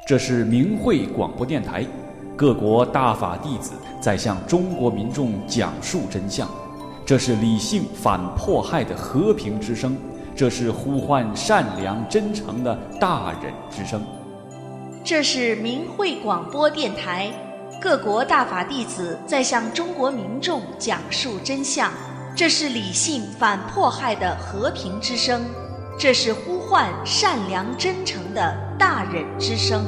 这是明慧广播电台，各国大法弟子在向中国民众讲述真相。这是理性反迫害的和平之声，这是呼唤善良真诚的大忍之声。 这是明慧广播电台，各国大法弟子在向中国民众讲述真相。这是理性反迫害的和平之声，这是呼唤善良真诚的大忍之声。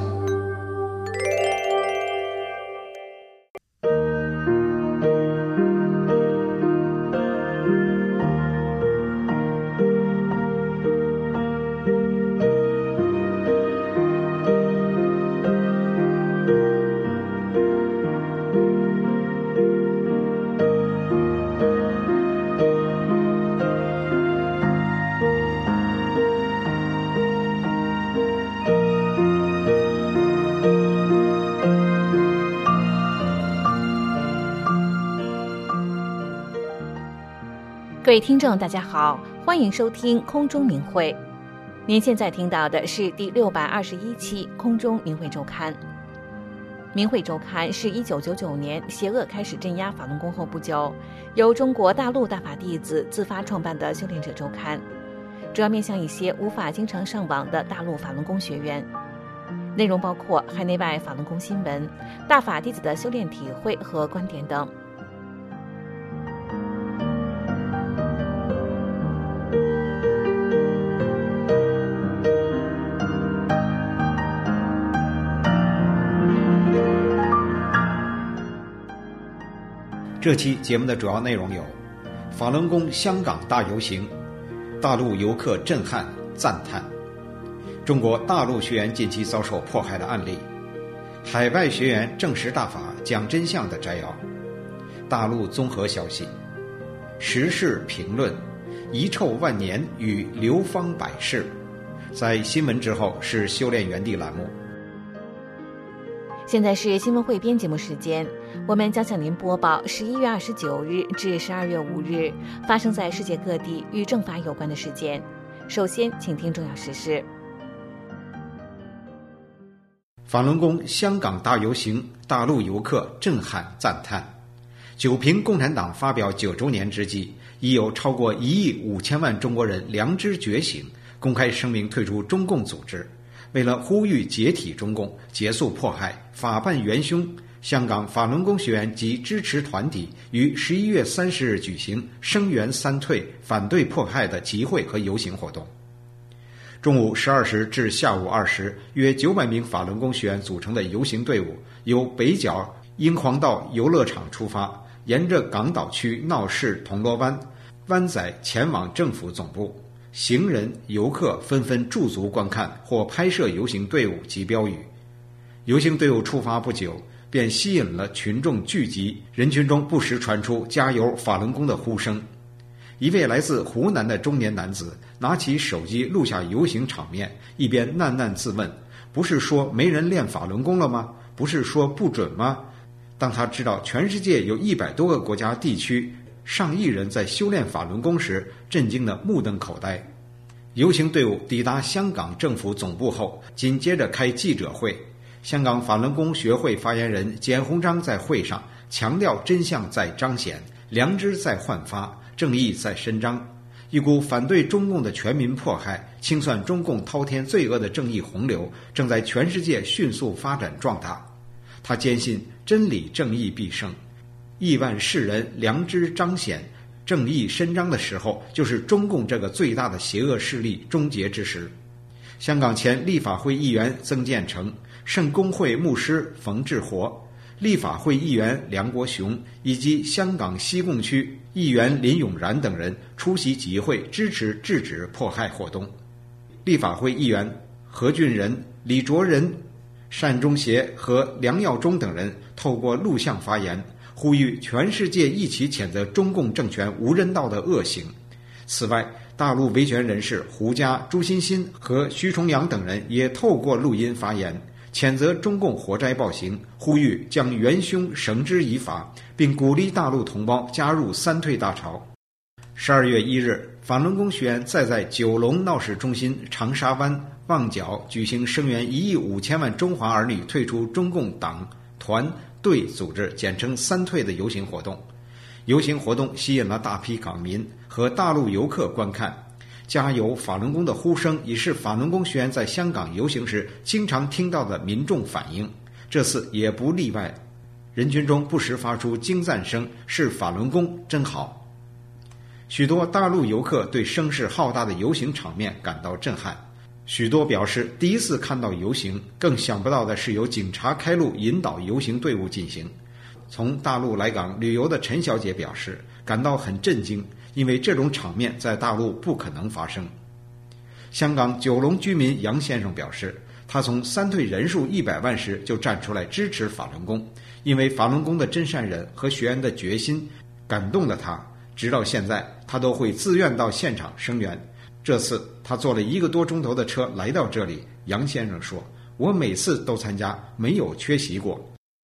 各位听众大家好，欢迎收听空中明慧。您现在听到的是第621期空中明慧周刊。明慧周刊是1999年邪恶开始镇压法轮功后不久，由中国大陆大法弟子自发创办的修炼者周刊，主要面向一些无法经常上网的大陆法轮功学员。内容包括海内外法轮功新闻、大法弟子的修炼体会和观点等。 这期节目的主要内容有：法轮功香港大游行，大陆游客震撼赞叹；中国大陆学员近期遭受迫害的案例；海外学员证实大法讲真相的摘要；大陆综合消息；时事评论；遗臭万年与流芳百世。在新闻之后是修炼园地栏目。 现在是新闻汇编节目时间，我们将向您播报11月29日至12月5日发生在世界各地与正法有关的事件。首先，请听重要时事。 法轮功香港大游行，大陆游客震撼赞叹。九平共产党发表9周年之际，已有超过1亿5千万中国人良知觉醒，公开声明退出中共组织。为了呼吁解体中共、结束迫害、法办元凶，香港法轮功学员及支持团体于11月30日举行声援三退、反对迫害的集会和游行活动。中午12时至下午2时，约900名法轮功学员组成的游行队伍由北角英皇道游乐场出发，沿着港岛区闹市铜锣湾、湾仔前往政府总部。行人、游客纷纷驻足观看或拍摄游行队伍及标语。游行队伍出发不久，便吸引了群众聚集，人群中不时传出加油法轮功的呼声。一位来自湖南的中年男子拿起手机录下游行场面，一边喃喃自问：不是说没人练法轮功了吗？不是说不准吗？当他知道全世界有100多个国家地区上亿人在修炼法轮功时，震惊得目瞪口呆。游行队伍抵达香港政府总部后，紧接着开记者会。香港法轮功学会发言人简鸿章在会上强调，真相在彰显，良知在焕发，正义在伸张。一股反对中共的全民迫害、清算中共滔天罪恶的正义洪流，正在全世界迅速发展壮大。他坚信真理正义必胜，亿万世人良知彰显，正义伸张的时候，就是中共这个最大的邪恶势力终结之时。香港前立法会议员曾建成、圣公会牧师冯志活、立法会议员梁国雄以及香港西贡区议员林永然等人出席集会，支持制止迫害活动。立法会议员何俊仁、李卓人、单中协和梁耀忠等人透过录像发言，呼吁全世界一起谴责中共政权无人道的恶行。此外，大陆维权人士胡佳、朱欣欣和徐重阳等人也透过录音发言，谴责中共活摘暴行，呼吁将元凶绳之以法，并鼓励大陆同胞加入三退大潮。12月1日， 法轮功学员再在九龙闹市中心、长沙湾、旺角举行声援1亿5千万中华儿女退出中共党、团、队组织简称3退的游行活动。游行活动吸引了大批港民和大陆游客观看，加油法轮功的呼声已是法轮功学员在香港游行时经常听到的民众反应，这次也不例外，人群中不时发出惊赞声，是法轮功真好。许多大陆游客对声势浩大的游行场面感到震撼，许多表示第一次看到游行，更想不到的是由警察开路引导游行队伍进行。从大陆来港旅游的陈小姐表示感到很震惊，因为这种场面在大陆不可能发生。香港九龙居民杨先生表示，他从3退人数100万时就站出来支持法轮功，因为法轮功的真善忍和学员的决心感动了他，直到现在他都会自愿到现场声援。这次他坐了1个多钟头的车来到这里，杨先生说，我每次都参加，没有缺席过。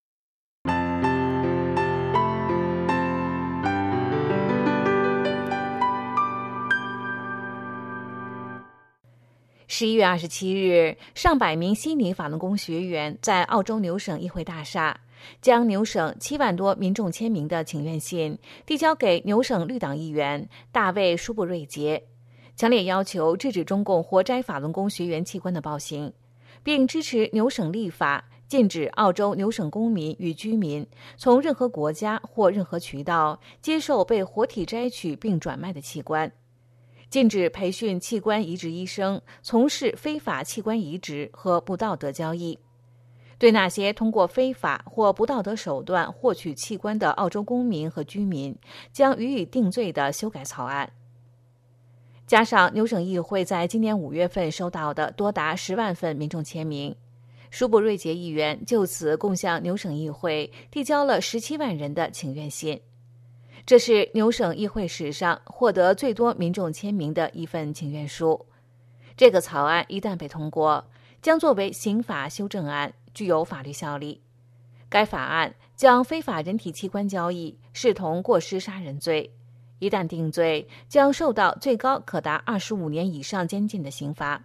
11月27日，上百名悉尼法轮功学员在澳洲纽省议会大厦将纽省7万多民众签名的请愿信递交给纽省绿党议员大卫·舒布瑞杰，强烈要求制止中共活摘法轮功学员器官的暴行，并支持纽省立法禁止澳洲纽省公民与居民从任何国家或任何渠道接受被活体摘取并转卖的器官，禁止培训器官移植医生从事非法器官移植和不道德交易，对那些通过非法或不道德手段获取器官的澳洲公民和居民将予以定罪的修改草案。加上纽省议会在今年5月份收到的多达10万份民众签名，舒布瑞杰议员就此共向纽省议会递交了17万人的请愿信。这是纽省议会史上获得最多民众签名的一份请愿书。这个草案一旦被通过，将作为刑法修正案，具有法律效力。该法案将非法人体器官交易视同过失杀人罪，一旦定罪，将受到最高可达25年以上监禁的刑罚。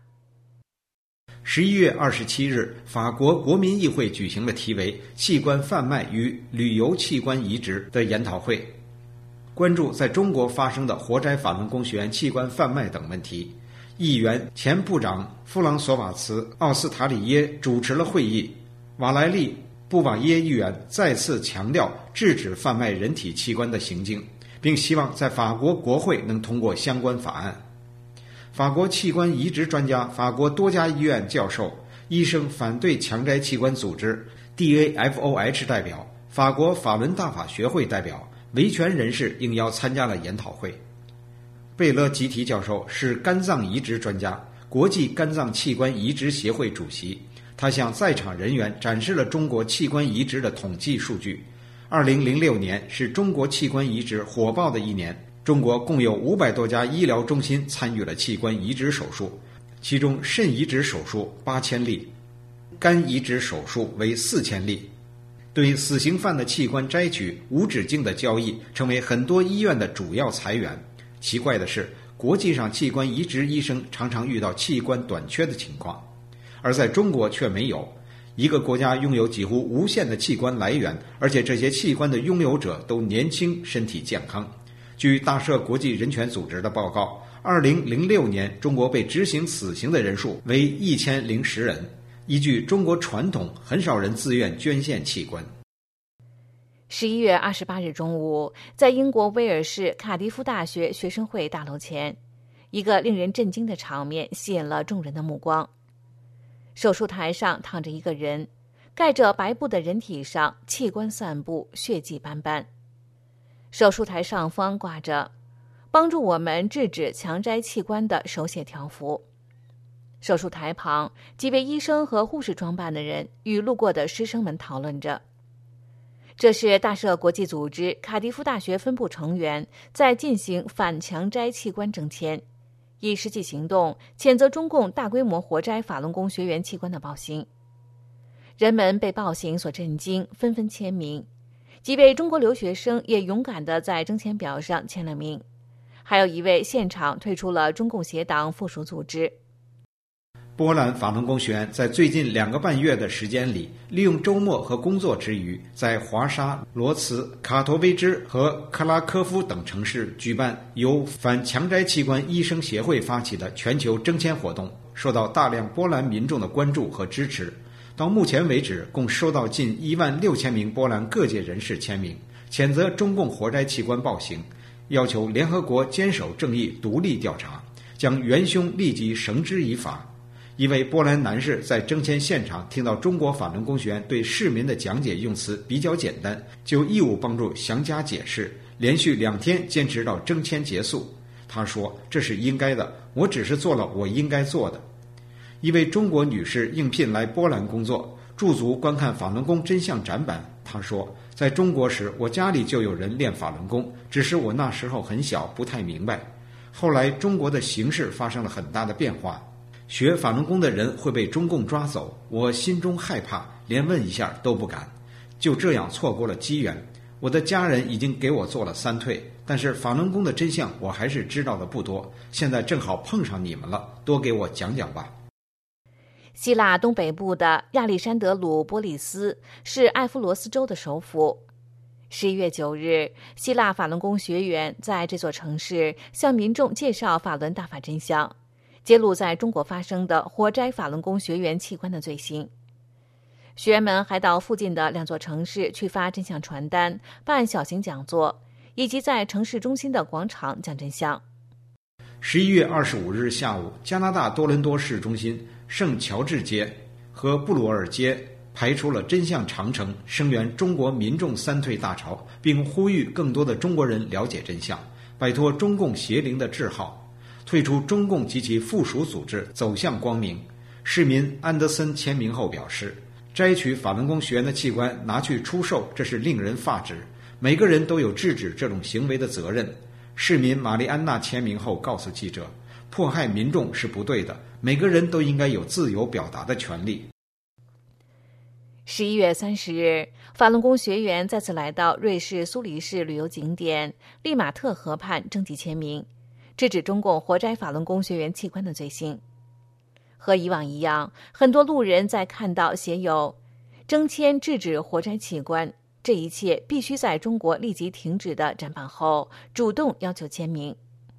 11月27日，法国国民议会举行了题为“器官贩卖与旅游器官移植”的研讨会，关注在中国发生的活摘法轮功学员器官贩卖等问题。议员前部长弗朗索瓦茨·奥斯塔里耶主持了会议。瓦莱利·布瓦耶议员再次强调制止贩卖人体器官的行径，并希望在法国国会能通过相关法案。法国器官移植专家、法国多家医院教授、医生反对强摘器官组织 DAFOH 代表、法国法轮大法学会代表、维权人士应邀参加了研讨会。贝勒吉提教授是肝脏移植专家，国际肝脏器官移植协会主席。他向在场人员展示了中国器官移植的统计数据。2006年是中国器官移植火爆的一年，中国共有500多家医疗中心参与了器官移植手术，其中肾移植手术8000例，肝移植手术为4000例。对死刑犯的器官摘取无止境的交易成为很多医院的主要财源。奇怪的是，国际上器官移植医生常常遇到器官短缺的情况，而在中国却没有。一个国家拥有几乎无限的器官来源，而且这些器官的拥有者都年轻，身体健康。据大赦国际人权组织的报告，2006年中国被执行死刑的人数为1010人。依据中国传统，很少人自愿捐献器官。 11月28日中午，在英国威尔士卡迪夫大学学生会大楼前，一个令人震惊的场面吸引了众人的目光。手术台上躺着一个人，盖着白布的人体上器官散布，血迹斑斑。手术台上方挂着帮助我们制止强摘器官的手写条幅。手术台旁，几位医生和护士装扮的人与路过的师生们讨论着。这是大赦国际组织卡迪夫大学分部成员在进行反强摘器官征签，以实际行动谴责中共大规模活摘法轮功学员器官的暴行。人们被暴行所震惊，纷纷签名。几位中国留学生也勇敢地在征签表上签了名， 还有一位现场退出了中共协党附属组织。 波兰法轮功学员在最近2个半月的时间里，利用周末和工作之余，在华沙、罗茨、卡托维兹和克拉科夫等城市举办由反强摘器官医生协会发起的全球征签活动，受到大量波兰民众的关注和支持。到目前为止，共收到近16000名波兰各界人士签名，谴责中共活摘器官暴行，要求联合国坚守正义、独立调查，将元凶立即绳之以法。一位波兰男士在征签现场听到中国法轮功学员对市民的讲解用词比较简单，就义务帮助详加解释，连续2天坚持到征签结束。他说：“这是应该的，我只是做了我应该做的。”一位中国女士应聘来波兰工作，驻足观看法轮功真相展板。她说：“在中国时，我家里就有人练法轮功，只是我那时候很小，不太明白。后来中国的形势发生了很大的变化。学法轮功的人会被中共抓走，我心中害怕，连问一下都不敢，就这样错过了机缘。我的家人已经给我做了3退，但是法轮功的真相我还是知道的不多，现在正好碰上你们了，多给我讲讲吧。” 希腊东北部的亚历山德鲁波利斯是埃夫罗斯州的首府。11月9日，希腊法轮功学员在这座城市向民众介绍法轮大法真相，揭露在中国发生的活摘法轮功学员器官的罪行。学员们还到附近的2座城市去发真相传单、办小型讲座，以及在城市中心的广场讲真相。 11月25日下午，加拿大多伦多市中心圣乔治街和布鲁尔街排出了真相长城，声援中国民众3退大潮，并呼吁更多的中国人了解真相，摆脱中共邪灵的桎梏，退出中共及其附属组织，走向光明。市民安德森签名后表示，摘取法轮功学员的器官拿去出售，这是令人发指，每个人都有制止这种行为的责任。市民玛丽安娜签名后告诉记者，迫害民众是不对的，每个人都应该有自由表达的权利。 11月30日，法轮功学员再次来到瑞士苏黎世旅游景点利马特河畔征集签名，制止中共活摘法轮功学员器官的罪行。和以往一样，很多路人在看到写有“征签制止活摘器官，这一切必须在中国立即停止”的展板后，主动要求签名。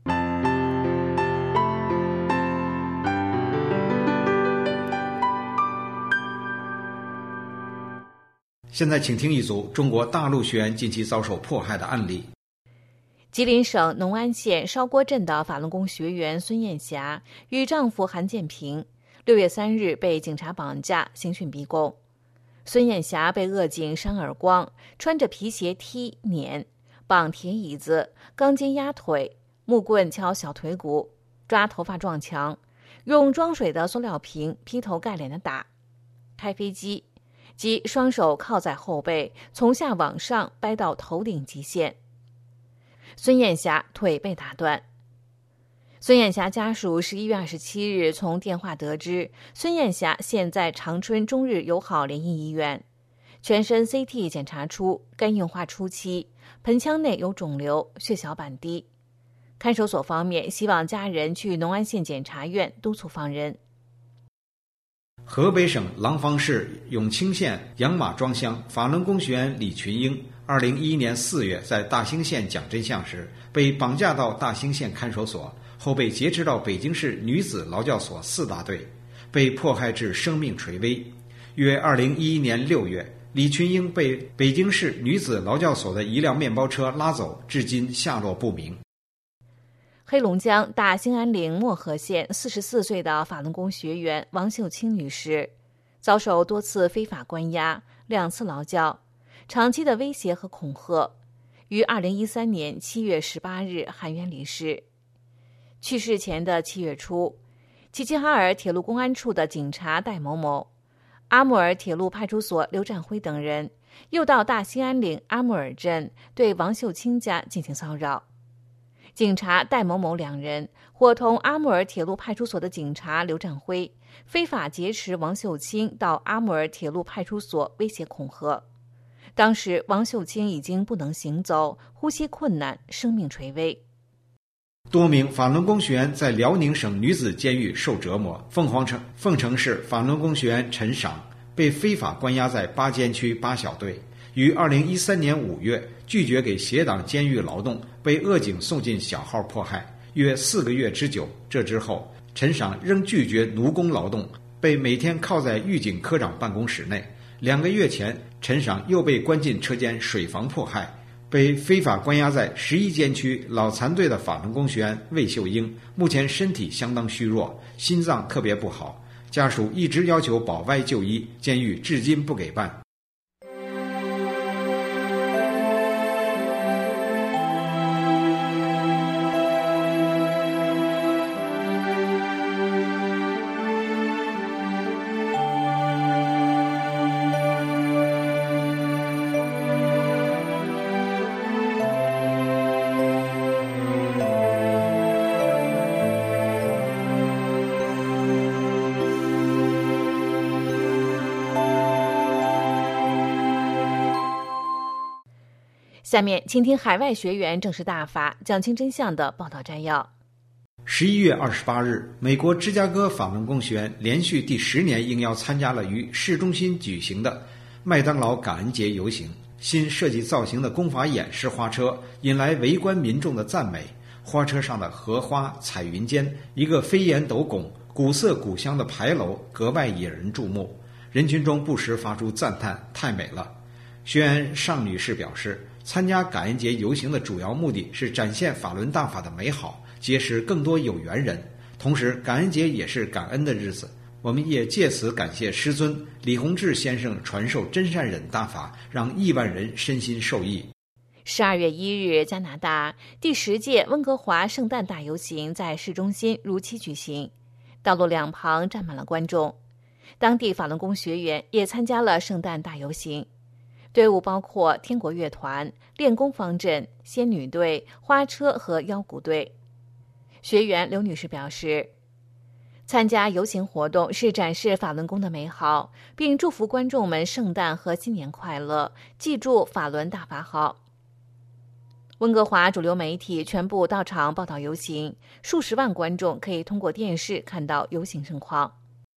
现在请听一组中国大陆学员近期遭受迫害的案例。 吉林省农安县烧锅镇的法轮功学员孙艳霞与丈夫韩建平6月3日被警察绑架，刑讯逼供。孙艳霞被扼颈扇耳光，穿着皮鞋踢碾，绑铁椅子，钢筋压腿，木棍敲小腿骨，抓头发撞墙，用装水的塑料瓶劈头盖脸的打，开飞机即双手靠在后背，从下往上掰到头顶极限。孙艳霞腿被打断。孙艳霞家属11月27日从电话得知，孙艳霞现在长春中日友好联谊医院，全身 CT 检查出肝硬化初期，盆腔内有肿瘤，血小板低。看守所方面希望家人去农安县检察院督促放人。 河北省廊坊市永清县杨马庄乡法轮功学员李群英2011年4月在大兴县讲真相时，被绑架到大兴县看守所，后被劫持到北京市女子劳教所4大队，被迫害至生命垂危。约2011年6月，李群英被北京市女子劳教所的一辆面包车拉走，至今下落不明。 黑龙江大兴安岭漠河县44岁的法轮功学员王秀清女士，遭受多次非法关押、2次劳教、长期的威胁和恐吓，于2013年7月18日含冤离世。去世前的7月初，齐齐哈尔铁路公安处的警察戴某某、阿穆尔铁路派出所刘占辉等人又到大兴安岭阿穆尔镇对王秀清家进行骚扰。警察戴某某2人伙同阿穆尔铁路派出所的警察刘占辉，非法劫持王秀清到阿穆尔铁路派出所威胁恐吓。当时王秀清已经不能行走，呼吸困难，生命垂危。 多名法轮功学员在辽宁省女子监狱受折磨。凤城市法轮功学员陈赏被非法关押在八监区八小队，于2013年5月拒绝给协党监狱劳动，被恶警送进小号迫害，约4个月之久。这之后，陈赏仍拒绝奴工劳动，被每天铐在狱警科长办公室内。2个月前，陈赏又被关进车间水房迫害，被非法关押在11监区老残队的法轮功学员魏秀英，目前身体相当虚弱，心脏特别不好，家属一直要求保外就医，监狱至今不给办。 下面请听海外学员正式大法讲清真相的报道摘要。 11月28日，美国芝加哥法轮功学员连续第10年应邀参加了于市中心举行的麦当劳感恩节游行。新设计造型的功法演示花车引来围观民众的赞美，花车上的荷花、彩云间，一个飞檐斗拱、古色古香的牌楼格外引人注目，人群中不时发出赞叹：太美了。学员尚女士表示，参加感恩节游行的主要目的是展现法轮大法的美好，结识更多有缘人。同时，感恩节也是感恩的日子，我们也借此感谢师尊李洪志先生传授真善忍大法，让亿万人身心受益。 12月1日，加拿大第10届温哥华圣诞大游行在市中心如期举行，道路两旁站满了观众。当地法轮功学员也参加了圣诞大游行。队伍包括天国乐团、练功方阵、仙女队、花车和腰鼓队。学员刘女士表示，参加游行活动是展示法轮功的美好，并祝福观众们圣诞和新年快乐，记住法轮大法好。温哥华主流媒体全部到场报道游行，数十万观众可以通过电视看到游行盛况。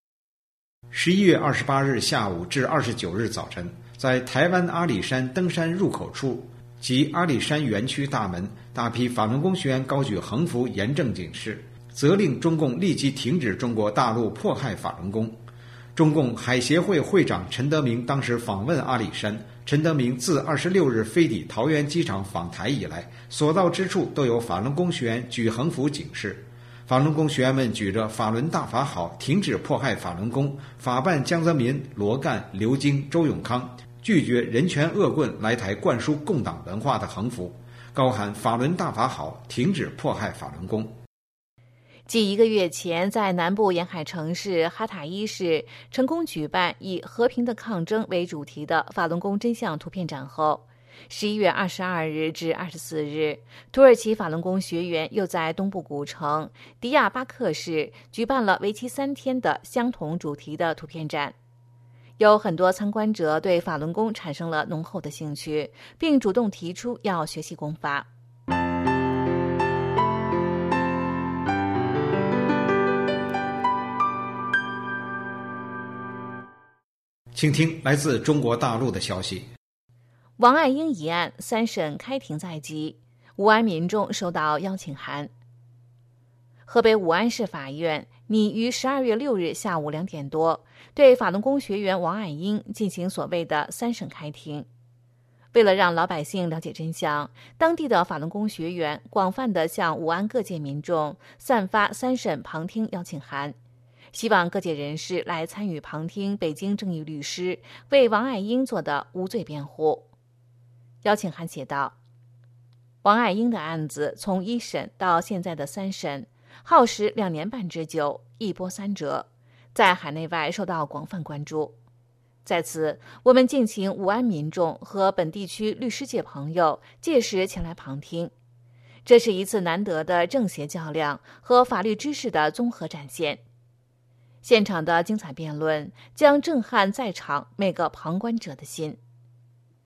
11月28日下午至29日早晨，在台湾阿里山登山入口处及阿里山园区大门，大批法轮功学员高举横幅严正警示，责令中共立即停止中国大陆迫害法轮功。中共海协会会长陈德明当时访问阿里山。陈德明自26日飞抵桃园机场访台以来，所到之处都有法轮功学员举横幅警示。法轮功学员们举着法轮大法好，停止迫害法轮功，法办江泽民、罗干、刘京、周永康，拒绝人权恶棍来台灌输共党文化的横幅，高喊法轮大法好，停止迫害法轮功。 继1个月前在南部沿海城市哈塔伊市成功举办以和平的抗争为主题的法轮功真相图片展后，11月22日至24日，土耳其法轮功学员又在东部古城迪亚巴克市举办了为期3天的相同主题的图片展。有很多参观者对法轮功产生了浓厚的兴趣，并主动提出要学习功法。 请听来自中国大陆的消息。 王爱英一案3审开庭在即，武安民众收到邀请函。河北武安市法院拟于12月6日下午2点多对法轮功学员王爱英进行所谓的3审开庭。为了让老百姓了解真相，当地的法轮功学员广泛地向武安各界民众散发3审旁听邀请函，希望各界人士来参与旁听北京正义律师为王爱英做的无罪辩护。邀请函写道，王爱英的案子从1审到现在的3审，耗时2年半之久，一波三折，在海内外受到广泛关注。在此，我们敬请武安民众和本地区律师界朋友届时前来旁听，这是一次难得的正邪较量和法律知识的综合展现。现场的精彩辩论将震撼在场每个旁观者的心。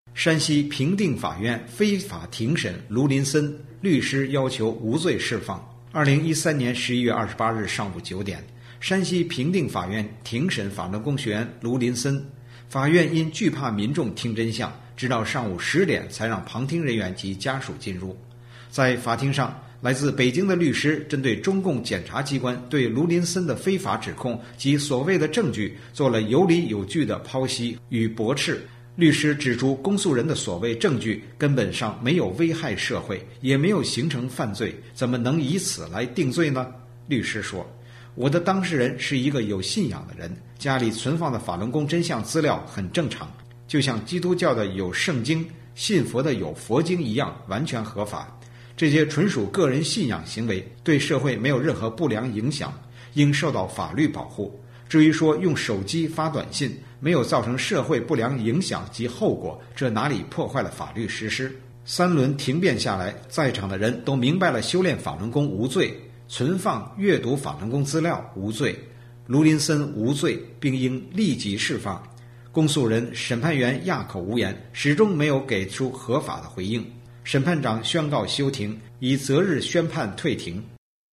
山西平定法院非法庭审卢林森，律师要求无罪释放。2013年11月28日上午9点，山西平定法院庭审法轮功学员卢林森，法院因惧怕民众听真相，直到上午10点才让旁听人员及家属进入。在法庭上，来自北京的律师针对中共检察机关对卢林森的非法指控及所谓的证据做了有理有据的剖析与驳斥。律师指出，公诉人的所谓证据根本上没有危害社会，也没有形成犯罪，怎么能以此来定罪呢？律师说，我的当事人是一个有信仰的人，家里存放的法轮功真相资料很正常，就像基督教的有圣经，信佛的有佛经一样，完全合法。这些纯属个人信仰行为，对社会没有任何不良影响，应受到法律保护。至于说用手机发短信没有造成社会不良影响及后果，这哪里破坏了法律实施？3轮庭辩下来，在场的人都明白了，修炼法轮功无罪，存放阅读法轮功资料无罪，卢林森无罪，并应立即释放。公诉人、审判员哑口无言，始终没有给出合法的回应。审判长宣告休庭，以择日宣判退庭。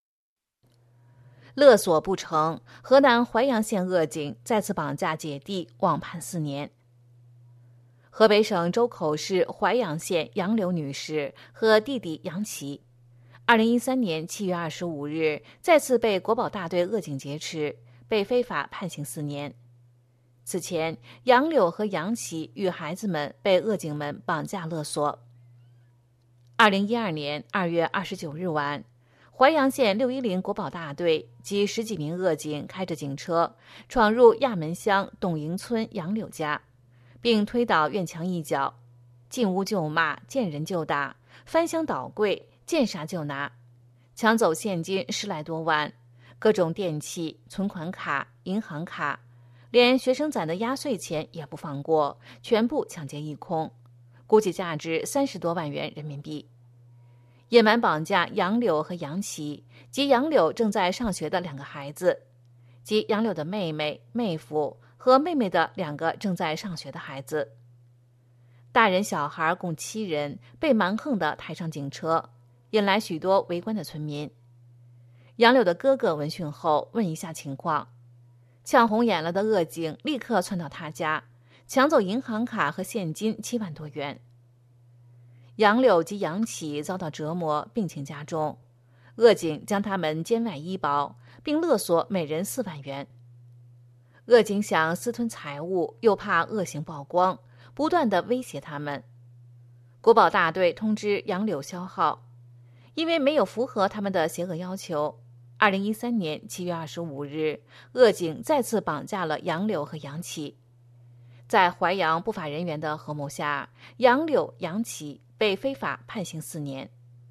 勒索不成，河南淮阳县恶警再次绑架姐弟，枉判4年。河北省周口市淮阳县杨柳女士和弟弟杨奇，2013年7月25日再次被国保大队恶警劫持，被非法判刑4年。此前，杨柳和杨奇与孩子们被恶警们绑架勒索。2012年2月29日晚，淮阳县610国保大队及10几名恶警开着警车闯入亚门乡董营村杨柳家，并推倒院墙一角，进屋就骂，见人就打，翻箱倒柜，见啥就拿，抢走现金10来多万，各种电器、存款卡、银行卡，连学生攒的压岁钱也不放过，全部抢劫一空，估计价值30多万元人民币。野蛮绑架杨柳和杨奇及杨柳正在上学的2个孩子，及杨柳的妹妹、妹夫和妹妹的2个正在上学的孩子。大人小孩共7人被蛮横地抬上警车，引来许多围观的村民。杨柳的哥哥闻讯后问一下情况，呛红眼了的恶警立刻窜到他家，抢走银行卡和现金7万多元。杨柳及杨奇遭到折磨，病情加重，恶警将他们监外医保，并勒索每人4万元。恶警想私吞财物，又怕恶行曝光，不断地威胁他们。国保大队通知杨柳消耗，因为没有符合他们的邪恶要求，2013年7月25日，恶警再次绑架了杨柳和杨奇。在淮阳不法人员的合谋下，杨柳、杨奇被非法判刑4年。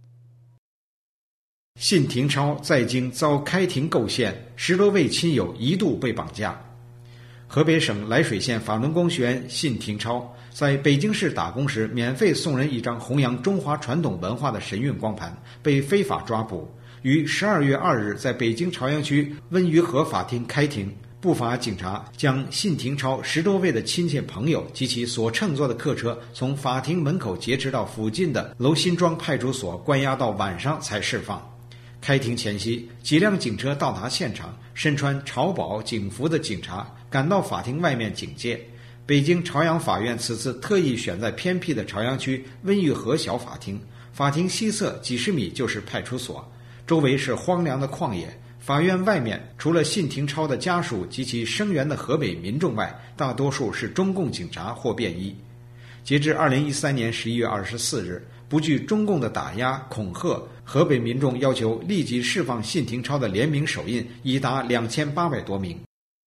信廷超在京遭开庭构陷，10多位亲友一度被绑架。河北省涞水县法轮功学员信廷超在北京市打工时，免费送人一张弘扬中华传统文化的神韵光盘，被非法抓捕，于12月2日在北京朝阳区温榆河法庭开庭。不法警察将信廷超10多位的亲戚朋友及其所乘坐的客车从法庭门口劫持到附近的娄辛庄派出所，关押到晚上才释放。开庭前夕，几辆警车到达现场，身穿朝保警服的警察赶到法庭外面警戒。北京朝阳法院此次特意选在偏僻的朝阳区温榆河小法庭，法庭西侧几十米就是派出所，周围是荒凉的旷野。法院外面除了信廷超的家属及其声援的河北民众外，大多数是中共警察或便衣。截至2013年11月24日，不惧中共的打压恐吓，河北民众要求立即释放信廷超的联名手印已达2800多名。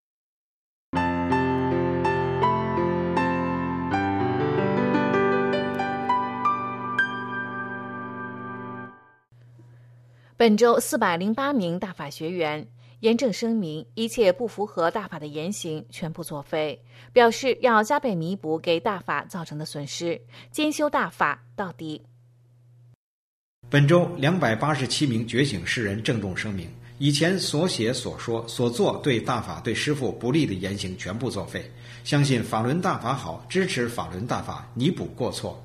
本周408名大法学员严正声明，一切不符合大法的言行全部作废，表示要加倍弥补给大法造成的损失，坚修大法到底。 本周287名觉醒世人郑重声明， 以前所写所说所做对大法对师父不利的言行全部作废，相信法轮大法好，支持法轮大法，弥补过错。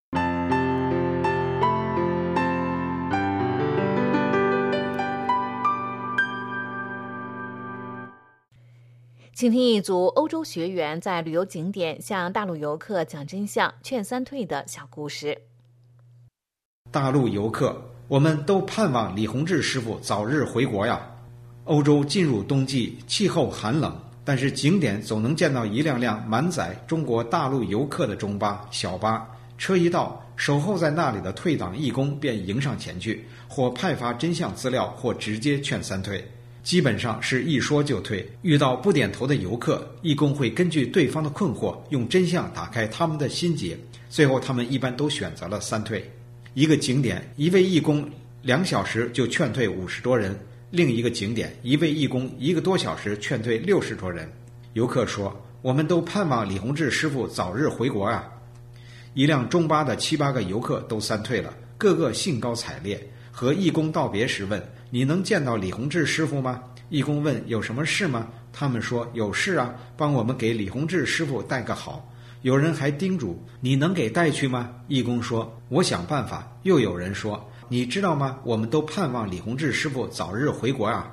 请听一组欧洲学员在旅游景点向大陆游客讲真相、劝三退的小故事。 大陆游客，我们都盼望李洪志师傅早日回国呀。欧洲进入冬季，气候寒冷，但是景点总能见到一辆辆满载中国大陆游客的中巴、小巴，车一到，守候在那里的退党义工便迎上前去，或派发真相资料，或直接劝三退。基本上是一说就退，遇到不点头的游客，义工会根据对方的困惑，用真相打开他们的心结，最后他们一般都选择了三退。一个景点，一位义工2小时就劝退50多人，另一个景点，一位义工1个多小时劝退60多人。游客说，我们都盼望李洪志师傅早日回国啊。一辆中巴的7、8个游客都三退了，个个兴高采烈，和义工道别时问，你能见到李洪志师傅吗？义工问，有什么事吗？他们说，有事啊，帮我们给李洪志师傅带个好。有人还叮嘱，你能给带去吗？义工说，我想办法。又有人说，你知道吗？我们都盼望李洪志师傅早日回国啊。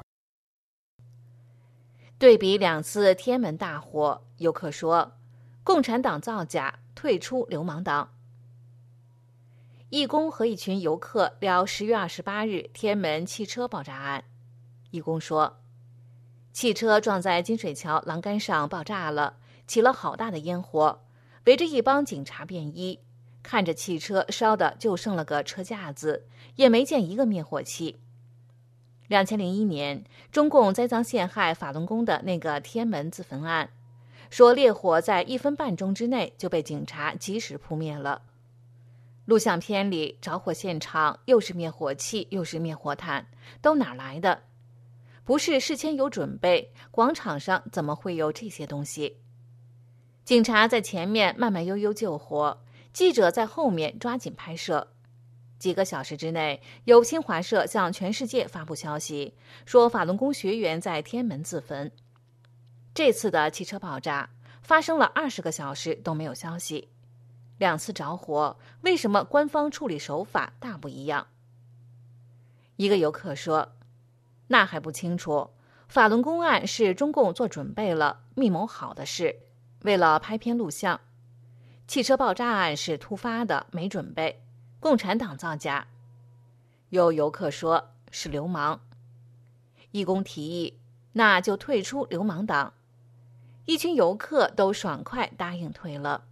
对比2次天安门大火，游客说，共产党造假，退出流氓党。义工和一群游客聊10月28日天安门汽车爆炸案。义工说，汽车撞在金水桥栏杆上爆炸了，起了好大的烟火，围着一帮警察便衣，看着汽车烧的就剩了个车架子，也没见一个灭火器。2001年，中共栽赃陷害法轮功的那个天安门自焚案，说烈火在1分半钟之内就被警察及时扑灭了。录像片里着火现场又是灭火器又是灭火毯，都哪来的？不是事前有准备，广场上怎么会有这些东西？警察在前面慢慢悠悠救火，记者在后面抓紧拍摄。几个小时之内，有新华社向全世界发布消息，说法轮功学员在天安门自焚。这次的汽车爆炸发生了20个小时都没有消息。2次着火，为什么官方处理手法大不一样？一个游客说，那还不清楚，法轮功案是中共做准备了，密谋好的事，为了拍片录像。汽车爆炸案是突发的，没准备，共产党造假。有游客说是流氓。义工提议，那就退出流氓党。一群游客都爽快答应退了。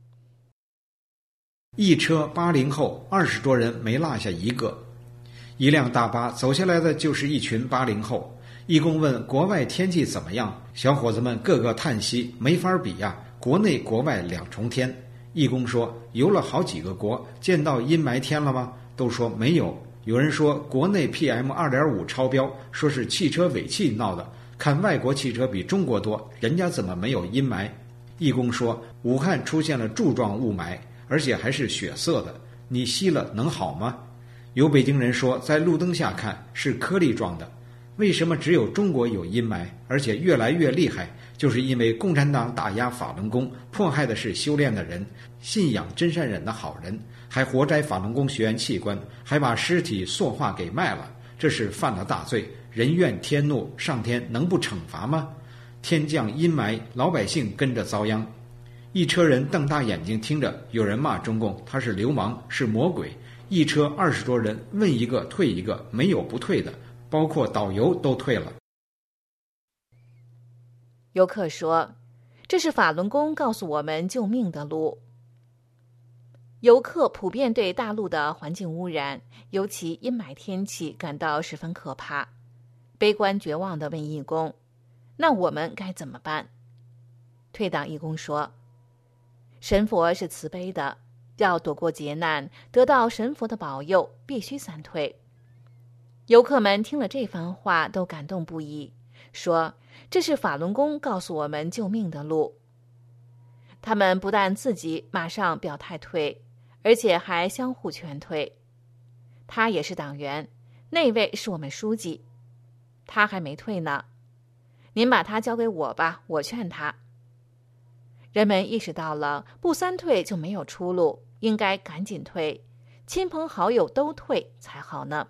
一车80后，20多人没落下一个。一辆大巴走下来的就是一群80后。义工问国外天气怎么样，小伙子们个个叹息，没法比呀，国内国外2重天。义工说，游了好几个国，见到阴霾天了吗？都说没有。有人说国内 PM2.5 超标，说是汽车尾气闹的，看外国汽车比中国多，人家怎么没有阴霾？义工说，武汉出现了柱状雾霾，而且还是血色的，你吸了能好吗？有北京人说，在路灯下看是颗粒状的。为什么只有中国有阴霾，而且越来越厉害？就是因为共产党打压法轮功，迫害的是修炼的人，信仰真善忍的好人，还活摘法轮功学员器官，还把尸体塑化给卖了，这是犯了大罪，人怨天怒，上天能不惩罚吗？天降阴霾，老百姓跟着遭殃。一车人瞪大眼睛听着，有人骂中共他是流氓，是魔鬼。一车20多人，问一个退一个，没有不退的，包括导游都退了。 游客说，这是法轮功告诉我们救命的路。游客普遍对大陆的环境污染，尤其阴霾天气感到十分可怕，悲观绝望地问义工，那我们该怎么办？退党义工说，神佛是慈悲的，要躲过劫难，得到神佛的保佑，必须三退。游客们听了这番话都感动不已，说这是法轮功告诉我们救命的路。他们不但自己马上表态退，而且还相互劝退。他也是党员，那位是我们书记。 他还没退呢。您把他交给我吧，我劝他。人们意识到了不三退就没有出路，应该赶紧退，亲朋好友都退才好呢。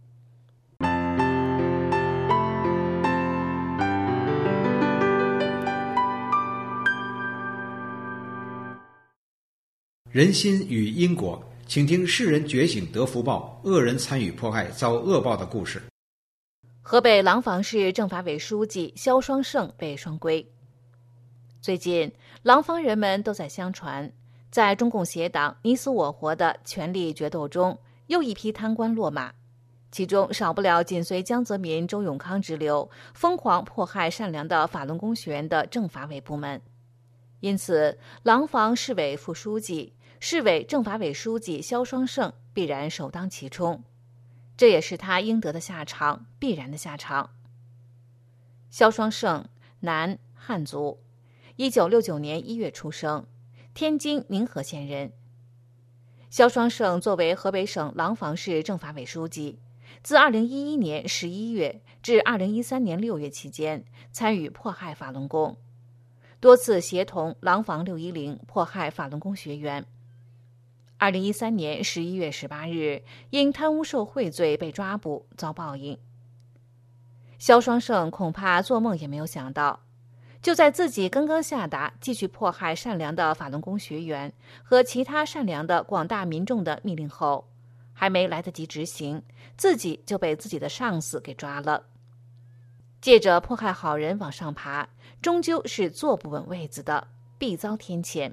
人心与因果，请听世人觉醒得福报，恶人参与迫害遭恶报的故事。 河北廊坊市政法委书记肖双胜被双规。最近，廊坊人们都在相传，在中共协党你死我活的权力决斗中，又一批贪官落马，其中少不了紧随江泽民、周永康之流，疯狂迫害善良的法轮功学员的政法委部门。因此，廊坊市委副书记、市委政法委书记肖双胜必然首当其冲，这也是他应得的下场，必然的下场。肖双胜，男，汉族，1969年1月出生，天津宁河县人。肖双胜作为河北省廊坊市政法委书记，自2011年11月至2013年6月期间，参与迫害法轮功，多次协同廊坊610迫害法轮功学员。2013年11月18日，因贪污受贿罪被抓捕，遭报应。肖双胜恐怕做梦也没有想到，就在自己刚刚下达继续迫害善良的法轮功学员和其他善良的广大民众的命令后，还没来得及执行，自己就被自己的上司给抓了。借着迫害好人往上爬，终究是坐不稳位子的，必遭天谴。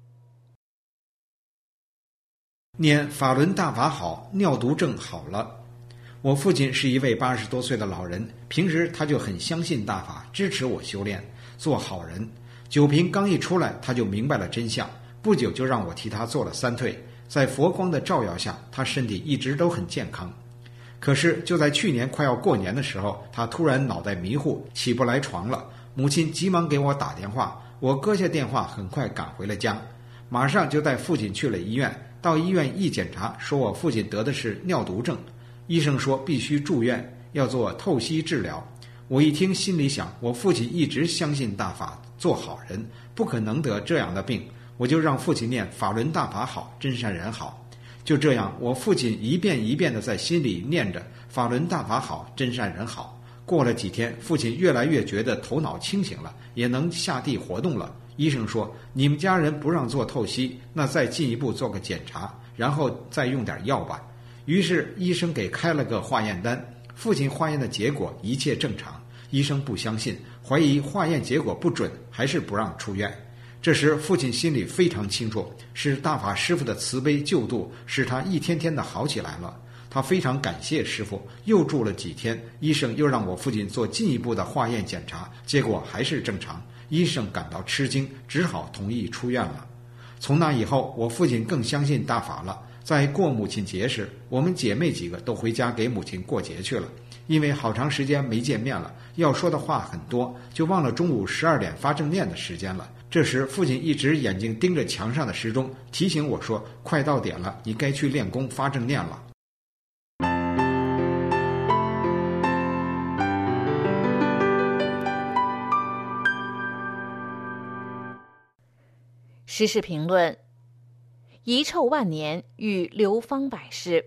念法轮大法好，尿毒症好了。我父亲是一位80多岁的老人，平时他就很相信大法，支持我修炼，做好人。酒瓶刚一出来，他就明白了真相，不久就让我替他做了3退。在佛光的照耀下，他身体一直都很健康。可是就在去年快要过年的时候，他突然脑袋迷糊，起不来床了。母亲急忙给我打电话，我搁下电话，很快赶回了家，马上就带父亲去了医院。到医院一检查，说我父亲得的是尿毒症，医生说必须住院，要做透析治疗。我一听心里想，我父亲一直相信大法，做好人，不可能得这样的病，我就让父亲念法轮大法好，真善人好。就这样，我父亲一遍一遍地在心里念着法轮大法好，真善人好。过了几天，父亲越来越觉得头脑清醒了，也能下地活动了。医生说，你们家人不让做透析，那再进一步做个检查，然后再用点药吧。于是医生给开了个化验单，父亲化验的结果一切正常，医生不相信，怀疑化验结果不准，还是不让出院。这时父亲心里非常清楚，是大法师父的慈悲救度，使他一天天的好起来了。他非常感谢师父，又住了几天，医生又让我父亲做进一步的化验检查，结果还是正常。医生感到吃惊，只好同意出院了。从那以后，我父亲更相信大法了。在过母亲节时，我们姐妹几个都回家给母亲过节去了。因为好长时间没见面了，要说的话很多，就忘了中午12点发正念的时间了。这时父亲一直眼睛盯着墙上的时钟，提醒我说，快到点了，你该去练功发正念了。 时事评论：遗臭万年，欲流芳百世。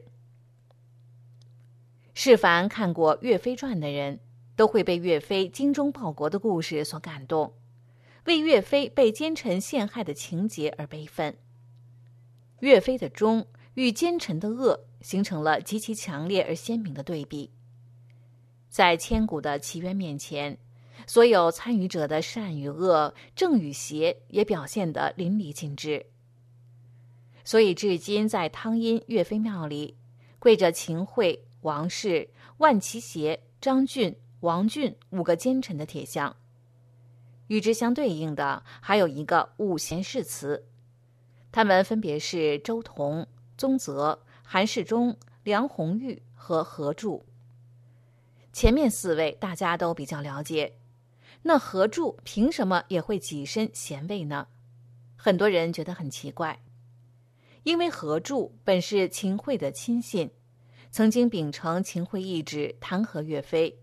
是凡看过《岳飞传》的人，都会被岳飞精忠报国的故事所感动，为岳飞被奸臣陷害的情节而悲愤。岳飞的忠与奸臣的恶形成了极其强烈而鲜明的对比。在千古的奇冤面前，所有参与者的善与恶、正与邪也表现得淋漓尽致。所以至今在汤阴岳飞庙里，跪着秦桧、王氏、万骑邪、张俊、王俊5个奸臣的铁像。与之相对应的还有一个5贤誓词，他们分别是周同、宗泽、韩世忠、梁红玉和何柱。前面4位大家都比较了解，那何柱凭什么也会跻身贤位呢？很多人觉得很奇怪，因为何柱本是秦桧的亲信，曾经秉承秦桧意志弹劾岳飞，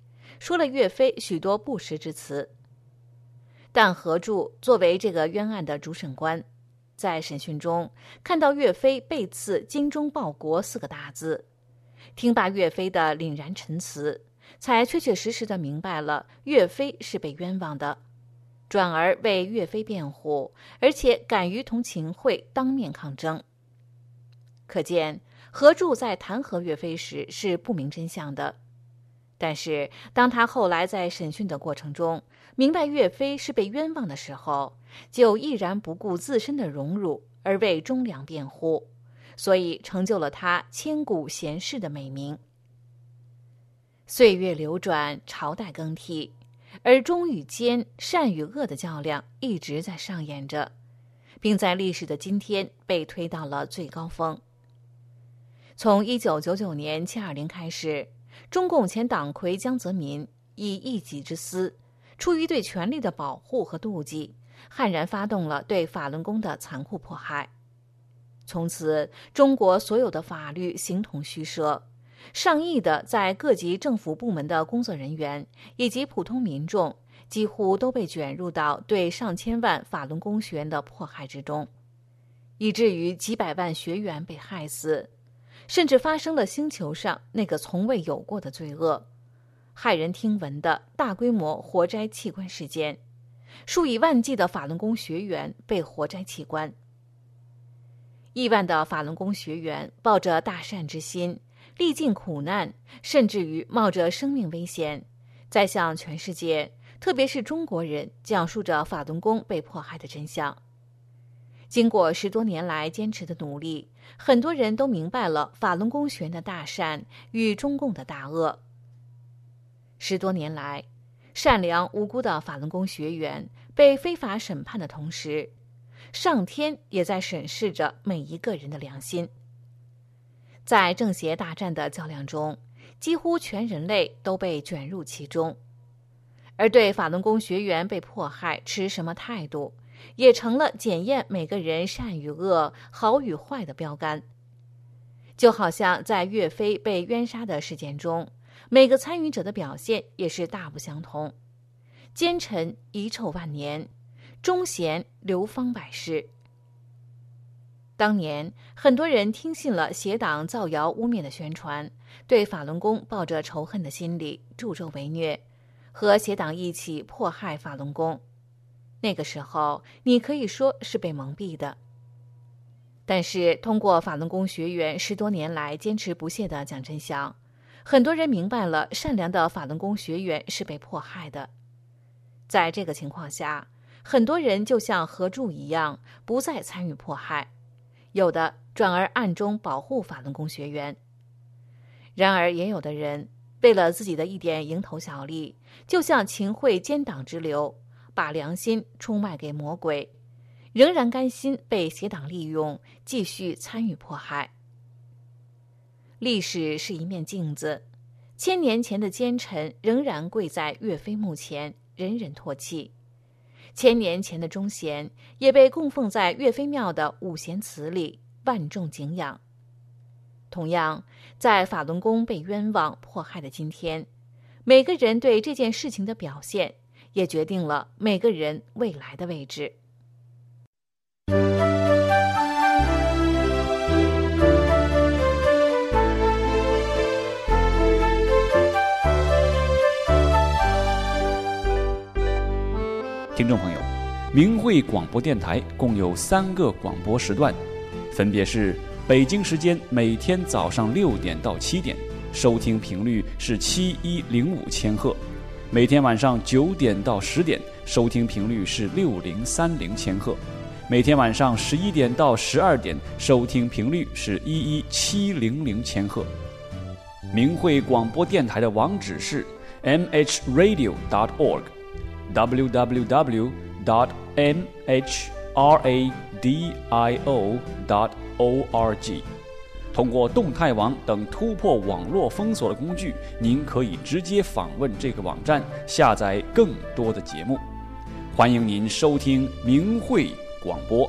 说了岳飞许多不实之词。但何柱作为这个冤案的主审官，在审讯中看到岳飞被刺“精忠报国”4个大字，听罢岳飞的凛然陈词，才确确实实地明白了岳飞是被冤枉的，转而为岳飞辩护，而且敢于同秦桧当面抗争。可见何柱在弹劾岳飞时是不明真相的，但是当他后来在审讯的过程中明白岳飞是被冤枉的时候，就毅然不顾自身的荣辱而为忠良辩护，所以成就了他千古贤士的美名。岁月流转，朝代更替，而忠与奸、善与恶的较量一直在上演着，并在历史的今天被推到了最高峰。从1999年720开始，中共前党魁江泽民以一己之私，出于对权力的保护和妒忌，悍然发动了对法轮功的残酷迫害。从此，中国所有的法律形同虚设，上亿的在各级政府部门的工作人员以及普通民众几乎都被卷入到对上千万法轮功学员的迫害之中，以至于几百万学员被害死，甚至发生了星球上那个从未有过的罪恶，骇人听闻的大规模活摘器官事件，数以万计的法轮功学员被活摘器官。亿万的法轮功学员抱着大善之心，历尽苦难，甚至于冒着生命危险，在向全世界，特别是中国人讲述着法轮功被迫害的真相。经过10多年来坚持的努力，很多人都明白了法轮功学员的大善与中共的大恶。10多年来，善良无辜的法轮功学员被非法审判的同时，上天也在审视着每一个人的良心。在正邪大战的较量中，几乎全人类都被卷入其中，而对法轮功学员被迫害持什么态度，也成了检验每个人善与恶、好与坏的标杆。就好像在岳飞被冤杀的事件中，每个参与者的表现也是大不相同，奸臣遗臭万年，忠贤流芳百世。当年很多人听信了邪党造谣污蔑的宣传，对法轮功抱着仇恨的心理，助纣为虐，和邪党一起迫害法轮功。那个时候你可以说是被蒙蔽的，但是通过法轮功学员10多年来坚持不懈地讲真相，很多人明白了善良的法轮功学员是被迫害的。在这个情况下，很多人就像何柱一样，不再参与迫害，有的转而暗中保护法轮功学员。然而也有的人为了自己的一点蝇头小利，就像秦桧奸党之流，把良心出卖给魔鬼，仍然甘心被邪党利用，继续参与迫害。历史是一面镜子，1000年前的奸臣仍然跪在岳飞墓前，人人唾弃；1000年前的忠贤也被供奉在岳飞庙的五贤祠里，万众敬仰。同样，在法轮功被冤枉迫害的今天，每个人对这件事情的表现，也决定了每个人未来的位置。 听众朋友，明慧广播电台共有3个广播时段，分别是北京时间每天早上6点到7点，收听频率是7105千赫；每天晚上9点到10点，收听频率是6030千赫；每天晚上11点到12点，收听频率是11700千赫。明慧广播电台的网址是 mhradio.org，www.mhradio.org。通过动态网等突破网络封锁的工具，您可以直接访问这个网站，下载更多的节目。欢迎您收听明慧广播。